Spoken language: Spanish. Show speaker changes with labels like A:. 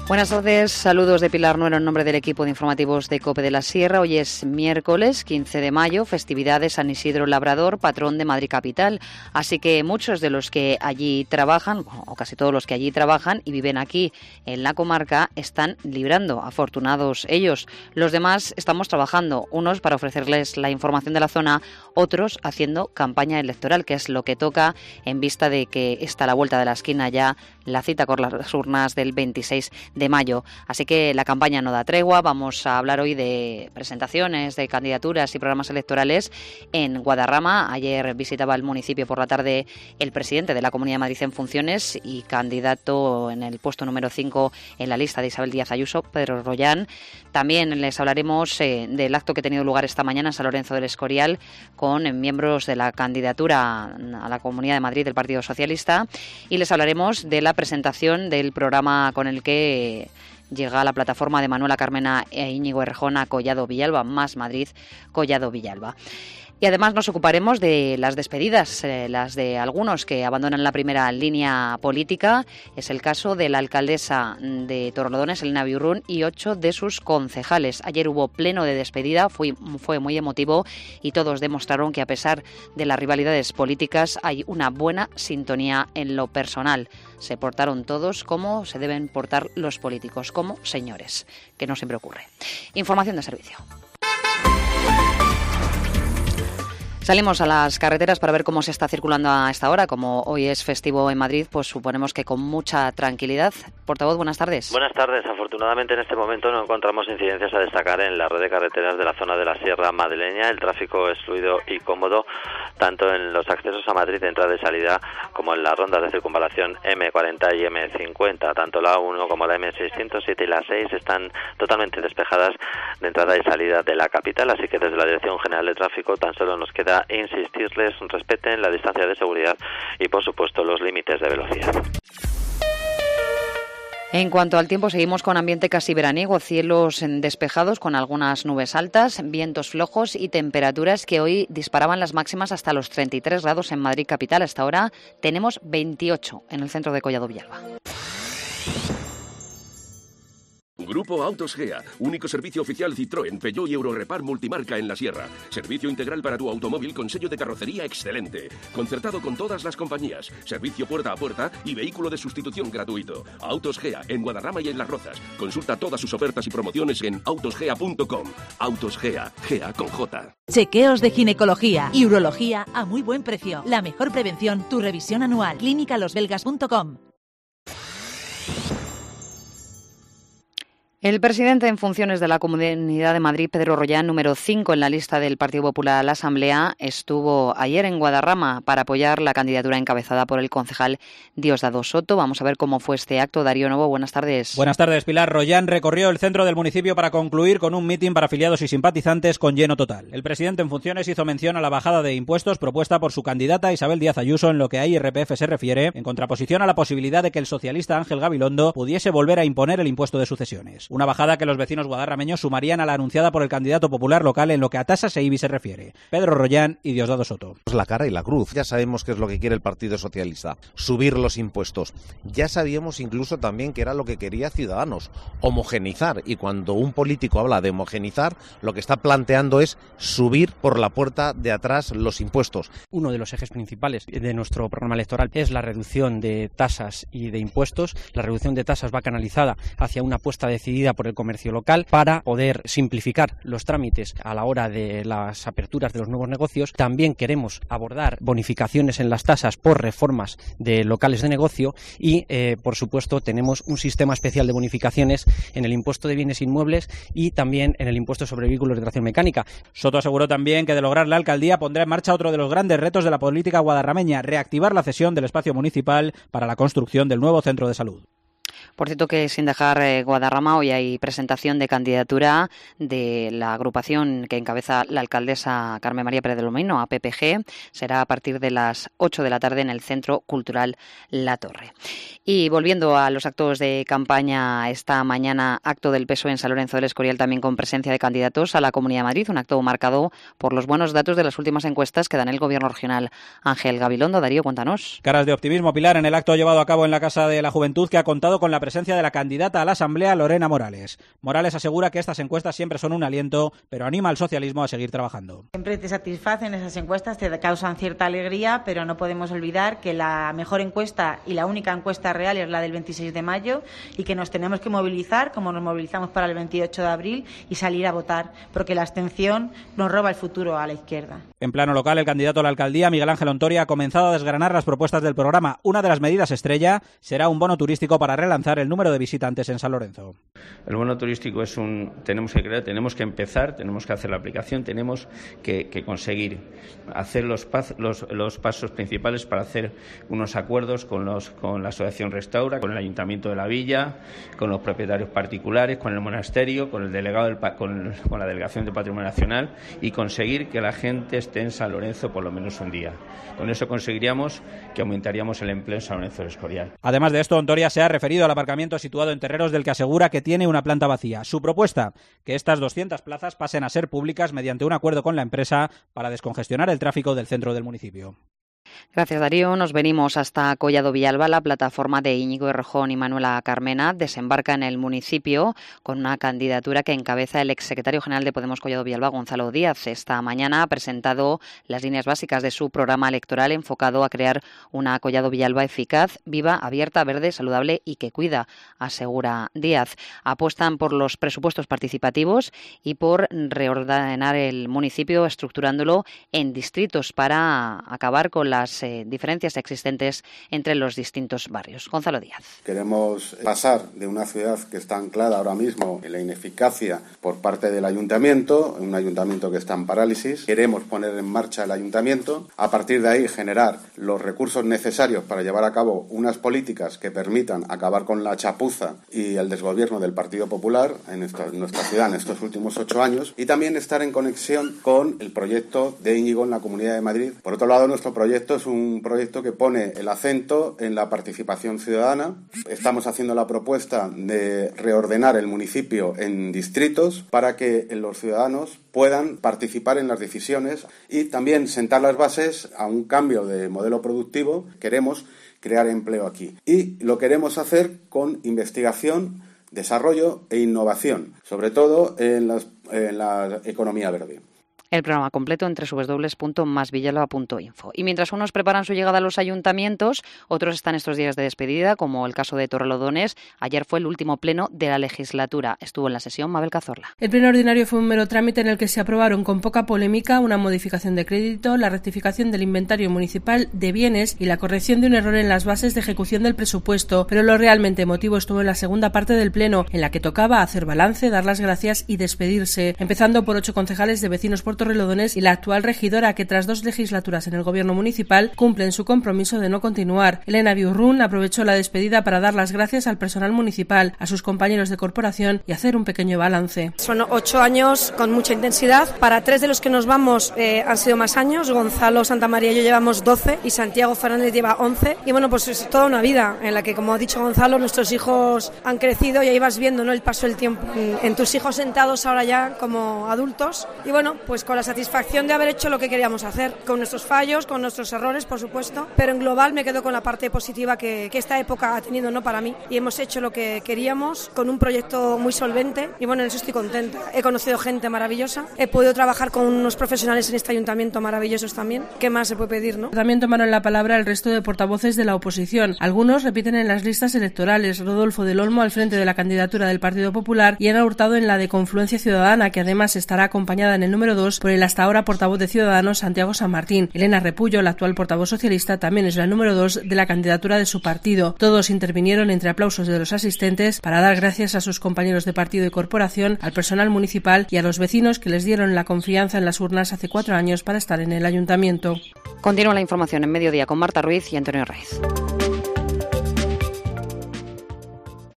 A: Buenas tardes, saludos de Pilar Nuero en nombre del equipo de informativos de COPE de la Sierra. Hoy es miércoles 15 de mayo, festividad de San Isidro Labrador, patrón de Madrid capital. Así que muchos de los que allí trabajan, o casi todos los que allí trabajan y viven aquí en la comarca, están librando, afortunados ellos. Los demás estamos trabajando, unos para ofrecerles la información de la zona, otros haciendo campaña electoral, que es lo que toca en vista de que está a la vuelta de la esquina ya la cita con las urnas del 26 de mayo. Así que la campaña no da tregua. Vamos a hablar hoy de presentaciones, de candidaturas y programas electorales en Guadarrama. Ayer visitaba el municipio por la tarde el presidente de la Comunidad de Madrid en funciones y candidato en el puesto número 5 en la lista de Isabel Díaz Ayuso, Pedro Rollán. También les hablaremos del acto que ha tenido lugar esta mañana en San Lorenzo del Escorial con miembros de la candidatura a la Comunidad de Madrid del Partido Socialista, y les hablaremos de la presentación del programa con el que llega la plataforma de Manuela Carmena e Íñigo Errejón a Collado Villalba, Más Madrid, Collado Villalba. Y además nos ocuparemos de las despedidas, las de algunos que abandonan la primera línea política. Es el caso de la alcaldesa de Torrelodones, Elena Biurrún, y 8 de sus concejales. Ayer hubo pleno de despedida, fue muy emotivo y todos demostraron que a pesar de las rivalidades políticas hay una buena sintonía en lo personal. Se portaron todos como se deben portar los políticos, como señores, que no siempre ocurre. Información de servicio. Salimos a las carreteras para ver cómo se está circulando a esta hora. Como hoy es festivo en Madrid, pues suponemos que con mucha tranquilidad. Portavoz, buenas tardes.
B: Buenas tardes. Afortunadamente en este momento no encontramos incidencias a destacar en la red de carreteras de la zona de la Sierra Madrileña. El tráfico es fluido y cómodo, tanto en los accesos a Madrid de entrada y salida como en las rondas de circunvalación M40 y M50. Tanto la A1 como la M607 y la 6 están totalmente despejadas de entrada y salida de la capital, así que desde la Dirección General de Tráfico tan solo nos queda insistirles, respeten la distancia de seguridad y, por supuesto, los límites de velocidad.
A: En cuanto al tiempo, seguimos con ambiente casi veraniego, cielos despejados con algunas nubes altas, vientos flojos y temperaturas que hoy disparaban las máximas hasta los 33 grados en Madrid capital. Hasta ahora tenemos 28 en el centro de Collado Villalba.
C: Grupo Autos Gea, único servicio oficial Citroën, Peugeot y Eurorepar multimarca en la Sierra. Servicio integral para tu automóvil con sello de carrocería excelente. Concertado con todas las compañías. Servicio puerta a puerta y vehículo de sustitución gratuito. Autos Gea, en Guadarrama y en Las Rozas. Consulta todas sus ofertas y promociones en autosgea.com. Autos Gea, Gea con J.
D: Chequeos de ginecología y urología a muy buen precio. La mejor prevención, tu revisión anual. clínicalosbelgas.com.
A: El presidente en funciones de la Comunidad de Madrid, Pedro Rollán, número 5 en la lista del Partido Popular a la Asamblea, estuvo ayer en Guadarrama para apoyar la candidatura encabezada por el concejal Diosdado Soto. Vamos a ver cómo fue este acto. Darío Novo, buenas tardes.
E: Buenas tardes, Pilar. Rollán recorrió el centro del municipio para concluir con un mitin para afiliados y simpatizantes con lleno total. El presidente en funciones hizo mención a la bajada de impuestos propuesta por su candidata Isabel Díaz Ayuso en lo que a IRPF se refiere, en contraposición a la posibilidad de que el socialista Ángel Gabilondo pudiese volver a imponer el impuesto de sucesiones. Una bajada que los vecinos guadarrameños sumarían a la anunciada por el candidato popular local en lo que a tasas e IBI se refiere. Pedro Rollán y Diosdado Soto.
F: La cara y la cruz. Ya sabemos qué es lo que quiere el Partido Socialista. Subir los impuestos. Ya sabíamos incluso también que era lo que quería Ciudadanos. Homogenizar. Y cuando un político habla de homogenizar, lo que está planteando es subir por la puerta de atrás los impuestos.
G: Uno de los ejes principales de nuestro programa electoral es la reducción de tasas y de impuestos. La reducción de tasas va canalizada hacia una apuesta decidida por el comercio local para poder simplificar los trámites a la hora de las aperturas de los nuevos negocios. También queremos abordar bonificaciones en las tasas por reformas de locales de negocio y, por supuesto, tenemos un sistema especial de bonificaciones en el impuesto de bienes inmuebles y también en el impuesto sobre vehículos de tracción mecánica.
E: Soto aseguró también que de lograr la alcaldía pondrá en marcha otro de los grandes retos de la política guadarrameña, reactivar la cesión del espacio municipal para la construcción del nuevo centro de salud.
A: Por cierto que sin dejar Guadarrama, hoy hay presentación de candidatura de la agrupación que encabeza la alcaldesa Carmen María Pérez del Olmino, APPG. Será a partir de las 8 de la tarde en el Centro Cultural La Torre. Y volviendo a los actos de campaña, esta mañana acto del PSOE en San Lorenzo del Escorial también con presencia de candidatos a la Comunidad de Madrid, un acto marcado por los buenos datos de las últimas encuestas que dan el Gobierno regional. Ángel Gabilondo, Darío, cuéntanos.
E: Caras de optimismo, Pilar, en el acto llevado a cabo en la Casa de la Juventud, que ha contado con con la presencia de la candidata a la Asamblea, Lorena Morales. Morales asegura que estas encuestas siempre son un aliento, pero anima al socialismo a seguir trabajando.
H: Siempre te satisfacen esas encuestas, te causan cierta alegría, pero no podemos olvidar que la mejor encuesta y la única encuesta real es la del 26 de mayo y que nos tenemos que movilizar, como nos movilizamos para el 28 de abril, y salir a votar, porque la abstención nos roba el futuro a la izquierda.
E: En plano local, el candidato a la alcaldía, Miguel Ángel Ontoria, ha comenzado a desgranar las propuestas del programa. Una de las medidas estrella será un bono turístico para relanzar el número de visitantes en San Lorenzo.
I: El bono turístico tenemos que crear, tenemos que empezar, tenemos que hacer la aplicación, tenemos que conseguir hacer los pasos principales para hacer unos acuerdos con la Asociación Restaura, con el Ayuntamiento de la Villa, con los propietarios particulares, con el monasterio, con el delegado con la Delegación de Patrimonio Nacional, y conseguir que la gente esté en San Lorenzo por lo menos un día. Con eso conseguiríamos que aumentaríamos el empleo en San Lorenzo del Escorial.
E: Además de esto, Ontoria se ha referido al aparcamiento situado en Terreros, del que asegura que tiene una planta vacía. Su propuesta, que estas 200 plazas pasen a ser públicas mediante un acuerdo con la empresa para descongestionar el tráfico del centro del municipio.
A: Gracias, Darío. Nos venimos hasta Collado Villalba. La plataforma de Íñigo Errejón y Manuela Carmena desembarca en el municipio con una candidatura que encabeza el exsecretario general de Podemos Collado Villalba, Gonzalo Díaz. Esta mañana ha presentado las líneas básicas de su programa electoral enfocado a crear una Collado Villalba eficaz, viva, abierta, verde, saludable y que cuida, asegura Díaz. Apuestan por los presupuestos participativos y por reordenar el municipio estructurándolo en distritos para acabar con las diferencias existentes entre los distintos barrios. Gonzalo Díaz.
J: Queremos pasar de una ciudad que está anclada ahora mismo en la ineficacia por parte del ayuntamiento, un ayuntamiento que está en parálisis. Queremos poner en marcha el ayuntamiento, a partir de ahí generar los recursos necesarios para llevar a cabo unas políticas que permitan acabar con la chapuza y el desgobierno del Partido Popular en nuestra ciudad en estos últimos 8 años, y también estar en conexión con el proyecto de Íñigo en la Comunidad de Madrid. Por otro lado, nuestro proyecto es un proyecto que pone el acento en la participación ciudadana. Estamos haciendo la propuesta de reordenar el municipio en distritos para que los ciudadanos puedan participar en las decisiones y también sentar las bases a un cambio de modelo productivo. Queremos crear empleo aquí y lo queremos hacer con investigación, desarrollo e innovación, sobre todo en la economía verde.
A: El programa completo en www.masvillalba.info. Y mientras unos preparan su llegada a los ayuntamientos, otros están estos días de despedida, como el caso de Torrelodones. Ayer fue el último pleno de la legislatura. Estuvo en la sesión Mabel Cazorla.
K: El pleno ordinario fue un mero trámite en el que se aprobaron con poca polémica una modificación de crédito, la rectificación del inventario municipal de bienes y la corrección de un error en las bases de ejecución del presupuesto. Pero lo realmente emotivo estuvo en la segunda parte del pleno, en la que tocaba hacer balance, dar las gracias y despedirse, empezando por 8 concejales de Vecinos por Torrelodones y la actual regidora, que tras 2 legislaturas en el gobierno municipal cumplen su compromiso de no continuar. Elena Biurrún aprovechó la despedida para dar las gracias al personal municipal, a sus compañeros de corporación y hacer un pequeño balance.
L: Son 8 años con mucha intensidad. Para 3 de los que nos vamos han sido más años. Gonzalo Santamaría y yo llevamos 12 y Santiago Fernández lleva 11. Y bueno, pues es toda una vida en la que, como ha dicho Gonzalo, nuestros hijos han crecido y ahí vas viendo, ¿no?, el paso del tiempo en tus hijos sentados ahora ya como adultos. Y bueno, pues con la satisfacción de haber hecho lo que queríamos hacer, con nuestros fallos, con nuestros errores, por supuesto, pero en global me quedo con la parte positiva que esta época ha tenido, ¿no?, para mí, y hemos hecho lo que queríamos con un proyecto muy solvente y bueno, en eso estoy contenta. He conocido gente maravillosa, he podido trabajar con unos profesionales en este ayuntamiento maravillosos también. ¿Qué más se puede pedir, no?
K: También tomaron la palabra el resto de portavoces de la oposición. Algunos repiten en las listas electorales: Rodolfo del Olmo al frente de la candidatura del Partido Popular y Ana Hurtado en la de Confluencia Ciudadana, que además estará acompañada en el número 2 por el hasta ahora portavoz de Ciudadanos, Santiago San Martín. Elena Repullo, la actual portavoz socialista, también es la número 2 de la candidatura de su partido. Todos intervinieron entre aplausos de los asistentes para dar gracias a sus compañeros de partido y corporación, al personal municipal y a los vecinos que les dieron la confianza en las urnas hace 4 años para estar en el ayuntamiento.
A: Continúa la información en Mediodía con Marta Ruiz y Antonio Raiz.